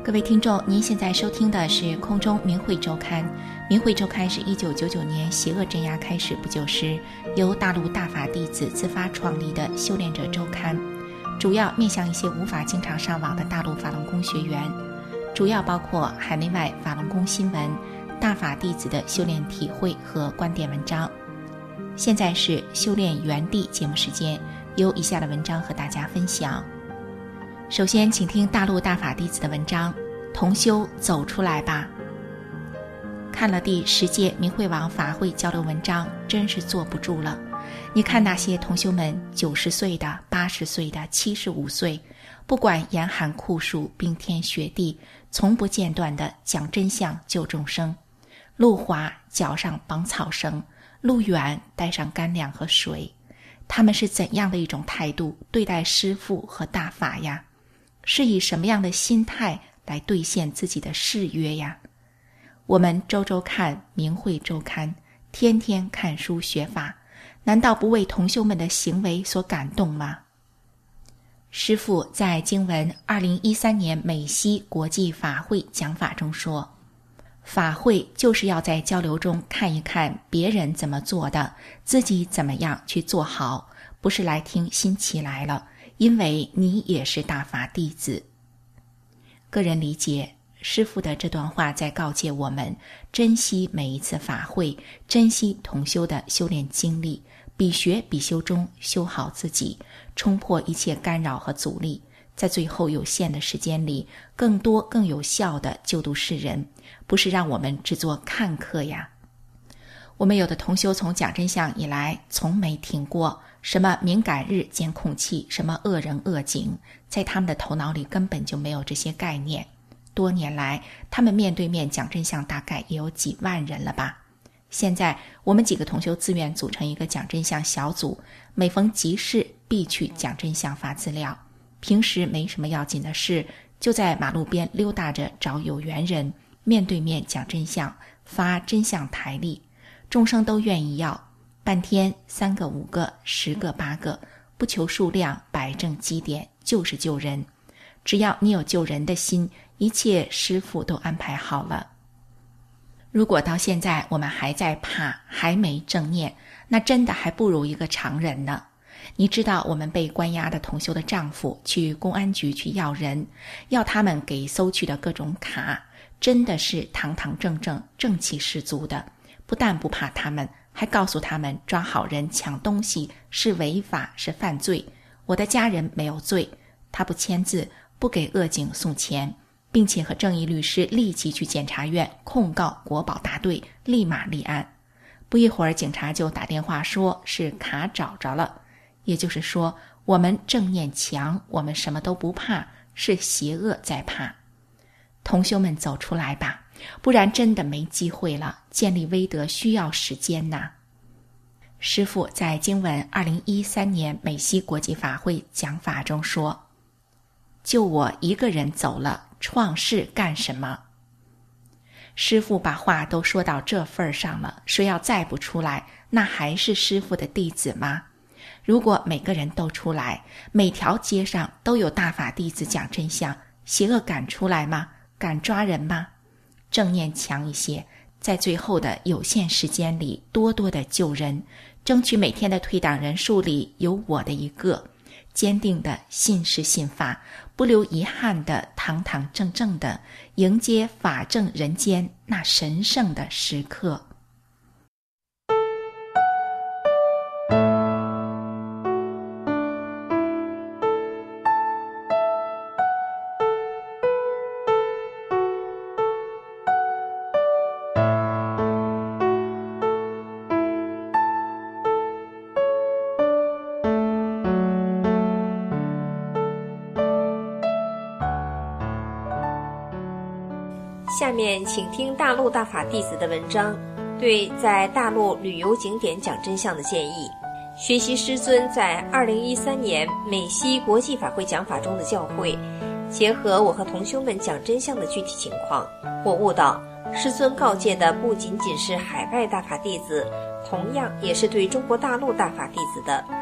各位听众，您现在收听的是空中明慧周刊。明慧周刊是1999年邪恶镇压开始不久时，由大陆大法弟子自发创立的修炼者周刊，主要面向一些无法经常上网的大陆法轮功学员，主要包括海内外法轮功新闻、大法弟子的修炼体会和观点文章。现在是修炼原地节目时间，由以下的文章和大家分享。首先请听大陆大法弟子的文章，同修走出来吧。看了第10届明慧网法会交流文章，真是坐不住了。你看那些同修们90岁的、80岁的、75岁，不管严寒酷暑、冰天雪地，从不间断地讲真相救众生。路滑脚上绑草绳，路远带上干粮和水。他们是怎样的一种态度对待师父和大法呀？是以什么样的心态来兑现自己的誓约呀？我们周周看明慧周刊，天天看书学法，难道不为同修们的行为所感动吗？师父在经文2013年美西国际法会讲法中说，法会就是要在交流中看一看别人怎么做的，自己怎么样去做好，不是来听新奇来了，因为你也是大法弟子。个人理解，师父的这段话在告诫我们，珍惜每一次法会，珍惜同修的修炼经历，比学比修中修好自己，冲破一切干扰和阻力，在最后有限的时间里，更多更有效地救度世人，不是让我们只做看客呀。我们有的同修从讲真相以来从没听过什么敏感日监控器，什么恶人恶警，在他们的头脑里根本就没有这些概念。多年来他们面对面讲真相大概也有几万人了吧。现在我们几个同修自愿组成一个讲真相小组，每逢集市必去讲真相发资料，平时没什么要紧的事，就在马路边溜达着找有缘人，面对面讲真相，发真相台历，众生都愿意要，半天3个5个10个8个，不求数量，摆正基点，就是救人。只要你有救人的心，一切师父都安排好了。如果到现在我们还在怕，还没正念，那真的还不如一个常人呢。你知道我们被关押的同修的丈夫去公安局去要人，要他们给搜去的各种卡，真的是堂堂正正，正气十足的，不但不怕他们，还告诉他们抓好人抢东西是违法，是犯罪，我的家人没有罪，他不签字，不给恶警送钱，并且和正义律师立即去检察院控告国保大队，立马立案。不一会儿警察就打电话说是卡找着了，也就是说我们正念强，我们什么都不怕，是邪恶在怕。同修们走出来吧，不然真的没机会了，建立威德需要时间呐。师父在经文2013年美西国际法会讲法中说，就我一个人走了，创世干什么？师父把话都说到这份上了，说要再不出来，那还是师父的弟子吗？如果每个人都出来，每条街上都有大法弟子讲真相，邪恶敢出来吗？敢抓人吗？正念强一些，在最后的有限时间里多多的救人，争取每天的退党人数里有我的一个，坚定的信誓信法，不留遗憾的堂堂正正的迎接法正人间那神圣的时刻。 下面请听大陆大法弟子的文章，对在大陆旅游景点讲真相的建议。学习师尊在2013年美西国际法会讲法中的教诲，结合我和同修们讲真相的具体情况，我悟到师尊告诫的不仅仅是海外大法弟子，同样也是对中国大陆大法弟子的。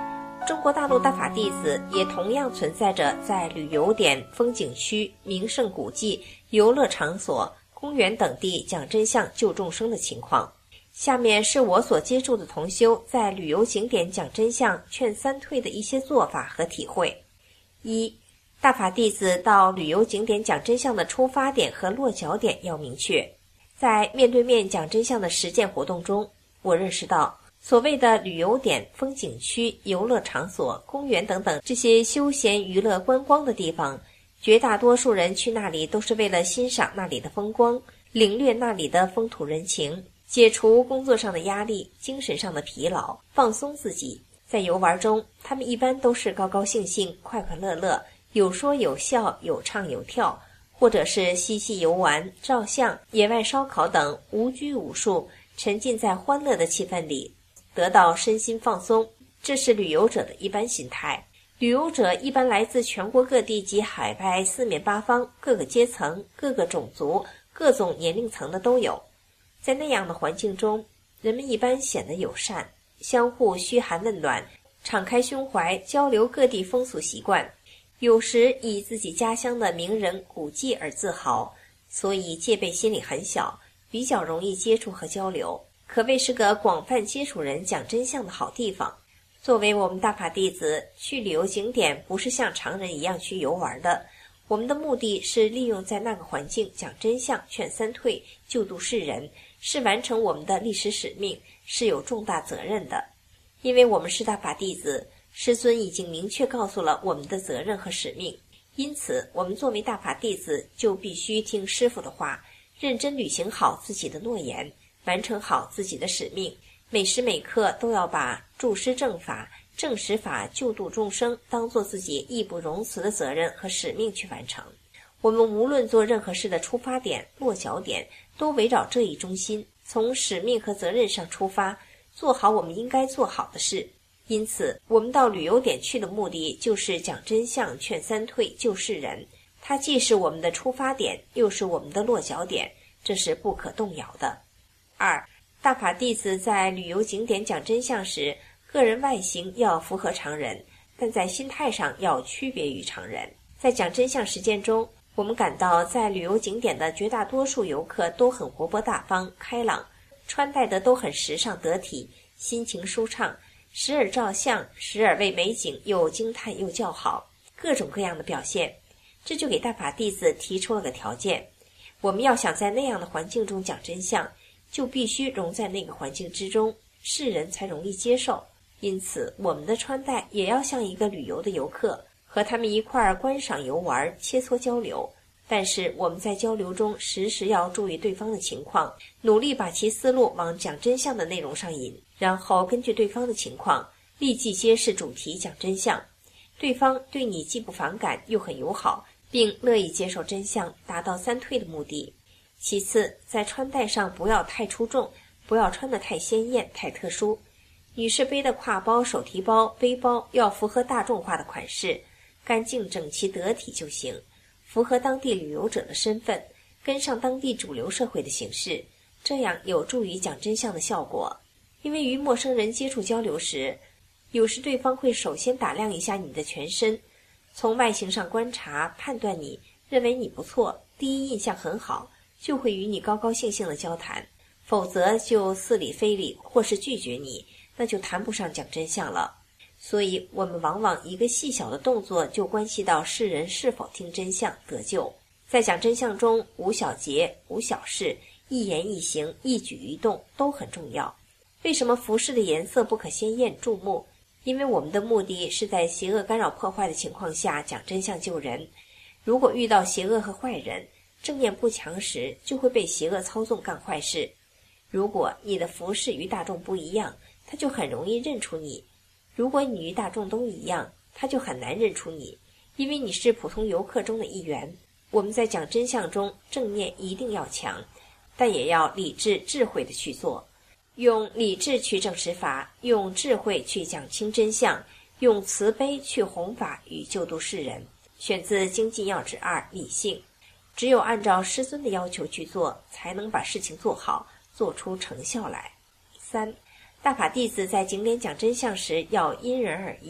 中国大陆大法弟子也同样存在着在旅游点、风景区、名胜古迹、游乐场所、公园等地讲真相救众生的情况。下面是我所接触的同修在旅游景点讲真相劝三退的一些做法和体会。一、大法弟子到旅游景点讲真相的出发点和落脚点要明确。在面对面讲真相的实践活动中，我认识到所谓的旅游点、风景区、游乐场所、公园等等这些休闲娱乐观光的地方，绝大多数人去那里都是为了欣赏那里的风光，领略那里的风土人情，解除工作上的压力、精神上的疲劳，放松自己。在游玩中，他们一般都是高高兴兴、快快乐乐，有说有笑，有唱有跳，或者是嬉戏游玩、照相、野外烧烤等无拘无束，沉浸在欢乐的气氛里，得到身心放松。这是旅游者的一般心态。旅游者一般来自全国各地及海外四面八方，各个阶层、各个种族、各种年龄层的都有。在那样的环境中，人们一般显得友善，相互嘘寒问暖，敞开胸怀，交流各地风俗习惯，有时以自己家乡的名人古迹而自豪，所以戒备心理很小，比较容易接触和交流，可谓是个广泛接触人讲真相的好地方。作为我们大法弟子，去旅游景点不是像常人一样去游玩的，我们的目的是利用在那个环境讲真相、劝三退、救度世人，是完成我们的历史使命，是有重大责任的。因为我们是大法弟子，师尊已经明确告诉了我们的责任和使命，因此我们作为大法弟子就必须听师父的话，认真履行好自己的诺言，完成好自己的使命，每时每刻都要把助师正法、正实法、救度众生当作自己义不容辞的责任和使命去完成。我们无论做任何事的出发点、落脚点，都围绕这一中心，从使命和责任上出发，做好我们应该做好的事。因此，我们到旅游点去的目的就是讲真相、劝三退、救世人。它既是我们的出发点，又是我们的落脚点，这是不可动摇的。二、大法弟子在旅游景点讲真相时，个人外形要符合常人，但在心态上要区别于常人。在讲真相实践中，我们感到在旅游景点的绝大多数游客都很活泼大方、开朗，穿戴的都很时尚得体，心情舒畅，时而照相，时而为美景又惊叹又叫好，各种各样的表现。这就给大法弟子提出了个条件，我们要想在那样的环境中讲真相，就必须融在那个环境之中，世人才容易接受。因此，我们的穿戴也要像一个旅游的游客，和他们一块儿观赏游玩，切磋交流。但是我们在交流中时时要注意对方的情况，努力把其思路往讲真相的内容上引，然后根据对方的情况，立即揭示主题讲真相。对方对你既不反感又很友好，并乐意接受真相，达到三退的目的。其次，在穿戴上不要太出众，不要穿得太鲜艳、太特殊。女士背的挎包、手提包、背包要符合大众化的款式，干净整齐得体就行，符合当地旅游者的身份，跟上当地主流社会的形式，这样有助于讲真相的效果。因为与陌生人接触交流时，有时对方会首先打量一下你的全身，从外形上观察判断你，认为你不错，第一印象很好，就会与你高高兴兴的交谈，否则就似理非理或是拒绝你，那就谈不上讲真相了。所以我们往往一个细小的动作就关系到世人是否听真相得救。在讲真相中，无小节、无小事，一言一行、一举一动都很重要。为什么服饰的颜色不可鲜艳注目？因为我们的目的是在邪恶干扰破坏的情况下讲真相救人。如果遇到邪恶和坏人，正念不强时，就会被邪恶操纵干坏事。如果你的服饰与大众不一样，他就很容易认出你；如果你与大众都一样，他就很难认出你，因为你是普通游客中的一员。我们在讲真相中，正念一定要强，但也要理智智慧地去做，用理智去证实法，用智慧去讲清真相，用慈悲去弘法与救度世人。选自《精进要旨2：理性》。只有按照师尊的要求去做，才能把事情做好，做出成效来。3. 大法弟子在景点讲真相时要因人而异，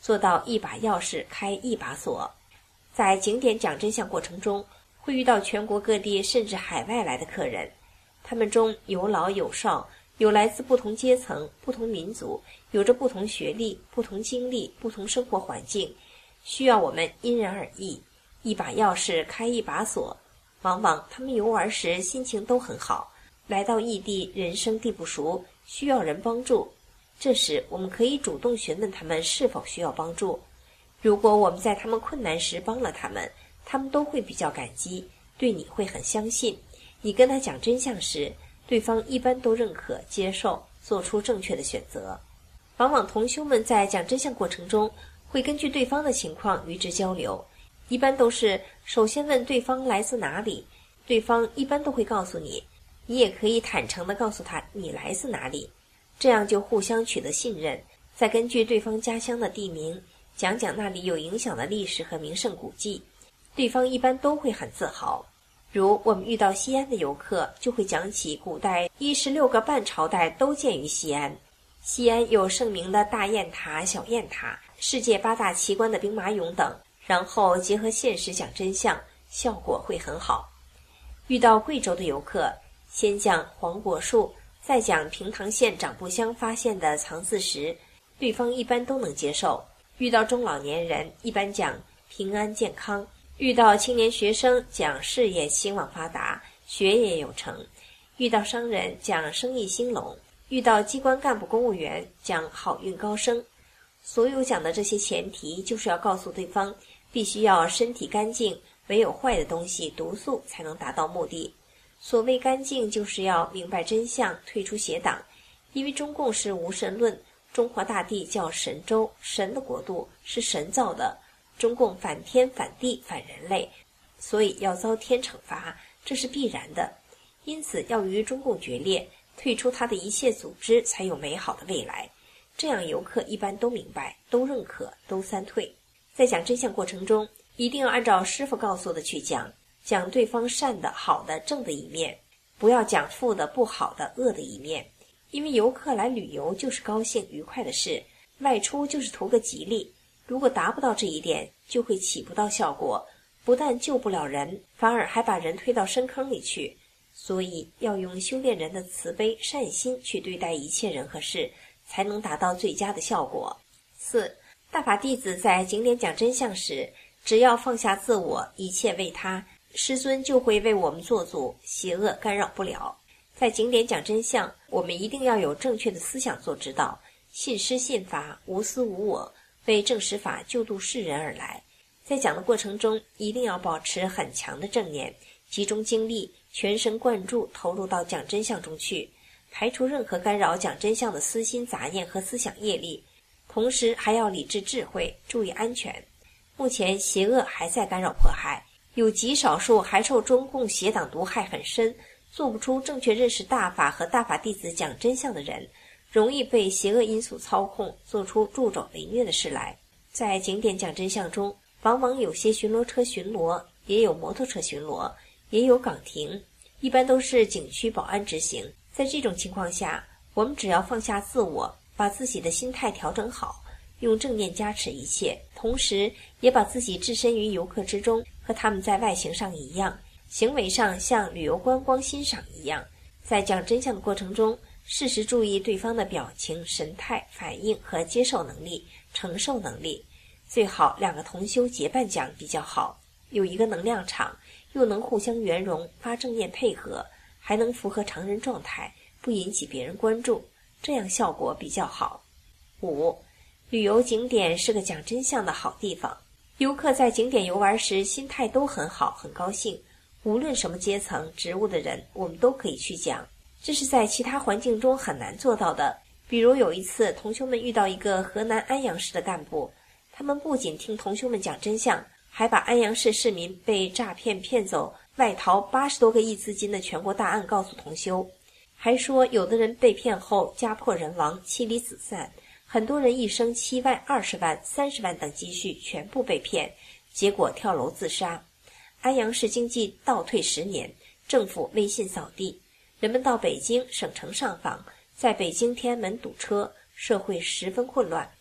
做到一把钥匙开一把锁。在景点讲真相过程中，会遇到全国各地甚至海外来的客人，他们中有老有少，有来自不同阶层、不同民族，有着不同学历、不同经历、不同生活环境，需要我们因人而异，一把钥匙开一把锁。往往他们游玩时心情都很好，来到异地人生地不熟，需要人帮助，这时我们可以主动询问他们是否需要帮助。如果我们在他们困难时帮了他们，他们都会比较感激，对你会很相信。你跟他讲真相时，对方一般都认可接受，做出正确的选择。往往同修们在讲真相过程中，会根据对方的情况与之交流，一般都是首先问对方来自哪里，对方一般都会告诉你，你也可以坦诚地告诉他你来自哪里，这样就互相取得信任。再根据对方家乡的地名，讲讲那里有影响的历史和名胜古迹，对方一般都会很自豪。如我们遇到西安的游客，就会讲起古代16个半朝代都建于西安，西安有盛名的大雁塔、小雁塔，世界8大奇观的兵马俑等，然后结合现实讲真相，效果会很好。遇到贵州的游客，先讲黄果树，再讲平塘县长布乡发现的藏字石，对方一般都能接受。遇到中老年人，一般讲平安健康；遇到青年学生，讲事业兴旺发达，学业有成；遇到商人，讲生意兴隆；遇到机关干部公务员，讲好运高升。所有讲的这些前提，就是要告诉对方，必须要身体干净，没有坏的东西毒素，才能达到目的。所谓干净，就是要明白真相，退出邪党。因为中共是无神论，中华大地叫神州，神的国度，是神造的，中共反天反地反人类，所以要遭天惩罚，这是必然的。因此要与中共决裂，退出他的一切组织，才有美好的未来。这样游客一般都明白，都认可，都三退。在讲真相过程中，一定要按照师父告诉的去讲，讲对方善的、好的、正的一面，不要讲负的、不好的、恶的一面。因为游客来旅游就是高兴愉快的事，外出就是图个吉利，如果达不到这一点，就会起不到效果，不但救不了人，反而还把人推到深坑里去。所以要用修炼人的慈悲善心去对待一切人和事，才能达到最佳的效果。4. 大法弟子在景点讲真相时，只要放下自我，一切为他，师尊就会为我们做主，邪恶干扰不了。在景点讲真相，我们一定要有正确的思想做指导，信师信法，无私无我，为正实法救度世人而来。在讲的过程中，一定要保持很强的正念，集中精力，全神贯注投入到讲真相中去，排除任何干扰讲真相的私心杂念和思想业力，同时还要理智智慧，注意安全。目前邪恶还在干扰迫害，有极少数还受中共邪党毒害很深，做不出正确认识大法和大法弟子讲真相的人，容易被邪恶因素操控，做出助纣为虐的事来。在景点讲真相中，往往有些巡逻车巡逻，也有摩托车巡逻，也有岗亭，一般都是景区保安执行。在这种情况下，我们只要放下自我，把自己的心态调整好，用正念加持一切，同时也把自己置身于游客之中，和他们在外形上一样，行为上像旅游观光欣赏一样。在讲真相的过程中，适时注意对方的表情、神态、反应和接受能力、承受能力。最好2个同修结伴讲比较好，有一个能量场，又能互相圆融，发正念配合，还能符合常人状态，不引起别人关注，这样效果比较好。5. 旅游景点是个讲真相的好地方。游客在景点游玩时心态都很好，很高兴，无论什么阶层职务的人，我们都可以去讲，这是在其他环境中很难做到的。比如有一次同修们遇到一个河南安阳市的干部，他们不仅听同修们讲真相，还把安阳市市民被诈骗骗走外逃80多个亿资金的全国大案告诉同修，还说有的人被骗后家破人亡，妻离子散，很多人一生7万、20万、30万等积蓄全部被骗，结果跳楼自杀。安阳市经济倒退10年，政府微信扫地，人们到北京省城上访，在北京天安门堵车，社会十分混乱。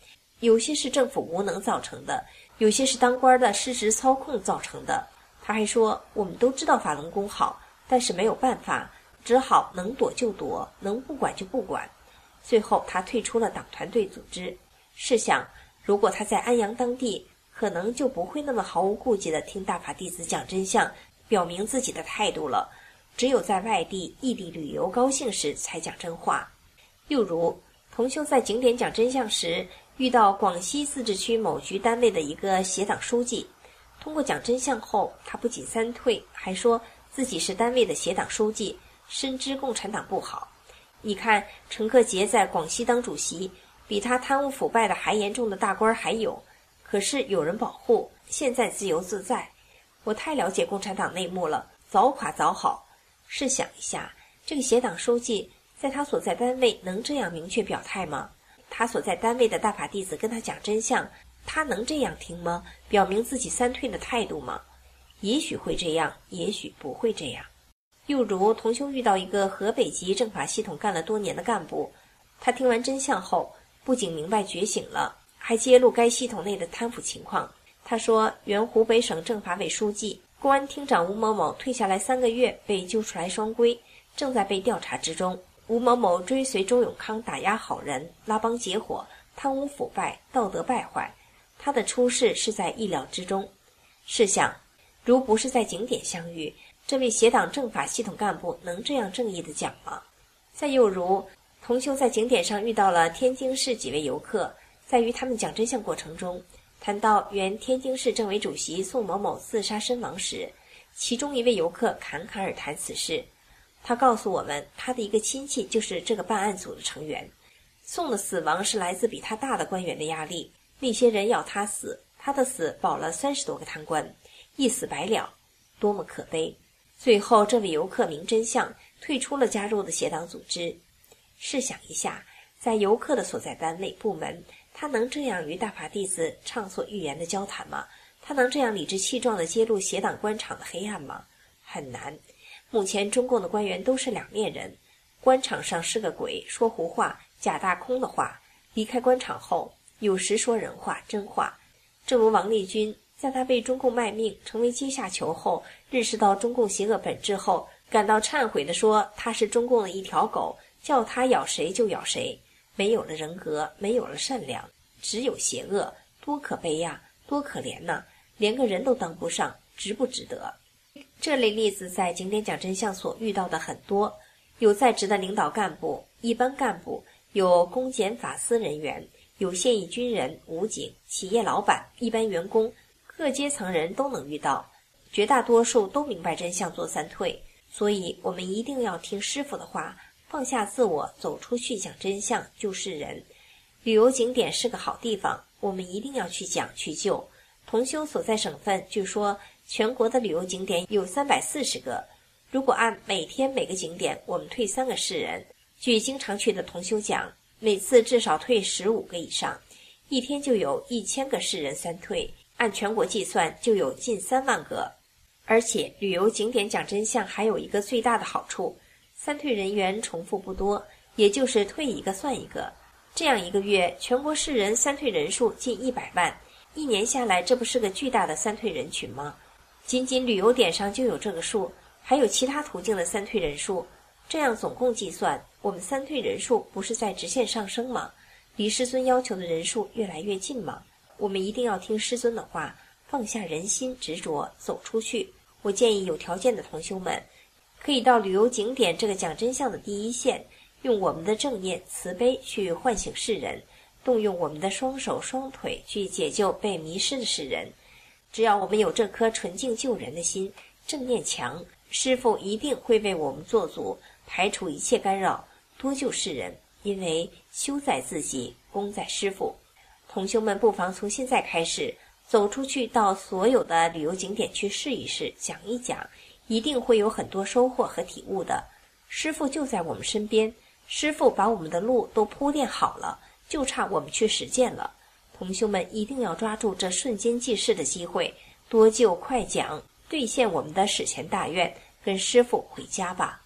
有些是政府无能造成的，有些是当官的失职操控造成的。他还说，我们都知道法轮功好，但是没有办法，只好能躲就躲，能不管就不管。最后他退出了党团队组织。试想，如果他在安阳当地，可能就不会那么毫无顾忌地听大法弟子讲真相，表明自己的态度了。只有在外地异地旅游高兴时才讲真话。又如同修在景点讲真相时，遇到广西自治区某局单位的一个协党书记，通过讲真相后，他不仅三退，还说自己是单位的协党书记，深知共产党不好。你看陈克杰在广西当主席，比他贪污腐败的还严重的大官还有，可是有人保护，现在自由自在。我太了解共产党内幕了，早垮早好。试想一下，这个协党书记在他所在单位能这样明确表态吗？他所在单位的大法弟子跟他讲真相，他能这样听吗？表明自己三退的态度吗？也许会这样，也许不会这样。又如同修遇到一个河北籍政法系统干了多年的干部，他听完真相后，不仅明白觉醒了，还揭露该系统内的贪腐情况。他说，原湖北省政法委书记、公安厅长吴某某退下来3个月被揪出来双规，正在被调查之中。吴某某追随周永康打压好人，拉帮结伙，贪污腐败，道德败坏，他的出事是在意料之中。试想，如不是在景点相遇，这位协党政法系统干部能这样正义地讲吗？再又如同修在景点上遇到了天津市几位游客，在与他们讲真相过程中，谈到原天津市政委主席宋某某自杀身亡时，其中一位游客侃侃而谈此事。他告诉我们，他的一个亲戚就是这个办案组的成员。宋的死亡是来自比他大的官员的压力，那些人要他死，他的死保了30多个贪官，一死百了，多么可悲。最后这位游客明真相，退出了加入的协党组织。试想一下，在游客的所在单位部门，他能这样与大法弟子畅所欲言的交谈吗？他能这样理直气壮地揭露协党官场的黑暗吗？很难。目前中共的官员都是两面人，官场上是个鬼，说胡话，假大空的话，离开官场后有时说人话真话。正如王立军在他被中共卖命成为阶下囚后，认识到中共邪恶本质后，感到忏悔地说，他是中共的一条狗，叫他咬谁就咬谁，没有了人格，没有了善良，只有邪恶，多可悲呀，多可怜呐，连个人都当不上，值不值得？这类例子在景点讲真相所遇到的很多，有在职的领导干部、一般干部，有公检法司人员，有现役军人、武警、企业老板、一般员工，各阶层人都能遇到，绝大多数都明白真相做三退。所以我们一定要听师父的话，放下自我，走出去讲真相，救世人。旅游景点是个好地方，我们一定要去讲去救。同修所在省份据说全国的旅游景点有340个，如果按每天每个景点我们退3个世人，据经常去的同修讲，每次至少退15个以上，一天就有1000个世人三退，按全国计算就有近3万个。而且旅游景点讲真相还有一个最大的好处，三退人员重复不多，也就是退一个算一个。这样一个月全国世人三退人数近100万，一年下来这不是个巨大的三退人群吗？仅仅旅游点上就有这个数，还有其他途径的三退人数，这样总共计算，我们三退人数不是在直线上升吗？离师尊要求的人数越来越近吗？我们一定要听师尊的话，放下人心执着，走出去。我建议有条件的同修们可以到旅游景点这个讲真相的第一线，用我们的正念慈悲去唤醒世人，动用我们的双手双腿去解救被迷失的世人。只要我们有这颗纯净救人的心，正念强，师父一定会为我们做主，排除一切干扰，多救世人。因为修在自己，功在师父。同修们不妨从现在开始走出去，到所有的旅游景点去试一试，讲一讲，一定会有很多收获和体悟的。师父就在我们身边，师父把我们的路都铺垫好了，就差我们去实践了。同修们一定要抓住这瞬间即逝的机会，多救快讲，兑现我们的史前大愿，跟师父回家吧。